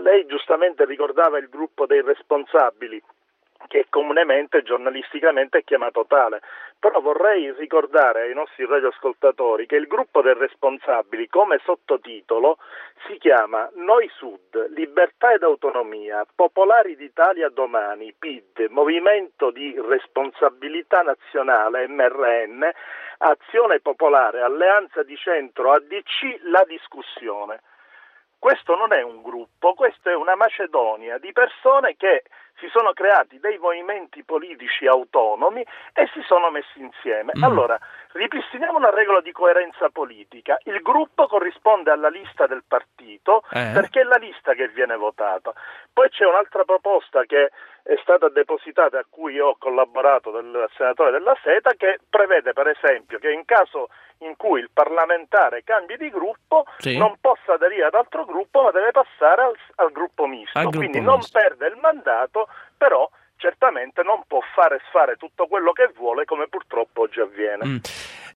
lei giustamente ricordava il gruppo dei responsabili, che comunemente, giornalisticamente è chiamato tale, però vorrei ricordare ai nostri radioascoltatori che il gruppo dei responsabili come sottotitolo si chiama Noi Sud, Libertà ed Autonomia, Popolari d'Italia Domani, PID, Movimento di Responsabilità Nazionale, MRN, Azione Popolare, Alleanza di Centro, ADC, La Discussione. Questo non è un gruppo, questa è una macedonia di persone che si sono creati dei movimenti politici autonomi e si sono messi insieme. Allora, ripristiniamo una regola di coerenza politica. Il gruppo corrisponde alla lista del partito perché è la lista che viene votata. Poi c'è un'altra proposta che è stata depositata, a cui io ho collaborato, del senatore Della Seta, che prevede per esempio che in caso in cui il parlamentare cambi di gruppo non possa aderire ad altro gruppo, ma deve passare al gruppo misto, quindi non perde il mandato, però certamente non può fare tutto quello che vuole, come purtroppo oggi avviene.